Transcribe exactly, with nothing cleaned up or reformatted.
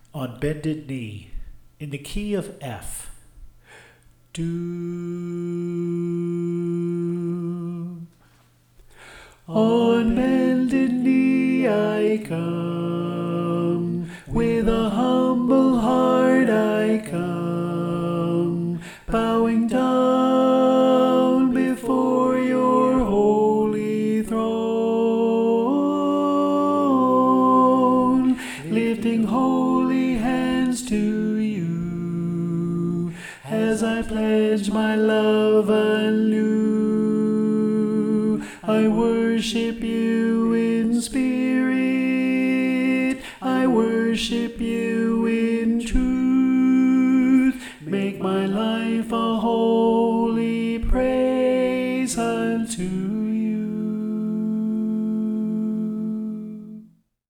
on bended knee in the key of F. Do. On bended knee I come, with a humble heart I come, bowing down before your holy throne, lifting holy hands to you, as I pledge my love anew. I worship you in spirit, I worship you